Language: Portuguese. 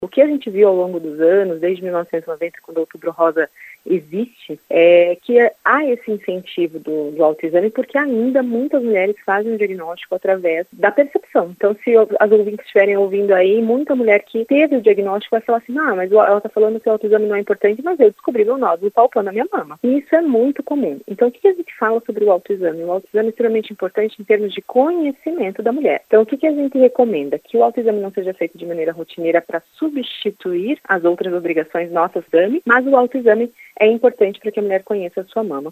O que a gente viu ao longo dos anos, desde 1990, quando o Outubro Rosa existe, é que há esse incentivo do autoexame, porque ainda muitas mulheres fazem o diagnóstico através da percepção. Então, se as ouvintes estiverem ouvindo aí, muita mulher que teve o diagnóstico vai falar assim, mas ela está falando que o autoexame não é importante, mas eu descobri meu nódulo palpando a minha mama. E isso é muito comum. Então, o que a gente fala sobre o autoexame? O autoexame é extremamente importante em termos de conhecimento da mulher. Então, o que a gente recomenda? Que o autoexame não seja feito de maneira rotineira para substituir as outras obrigações nossas do exame, mas o autoexame é importante para que a mulher conheça a sua mama.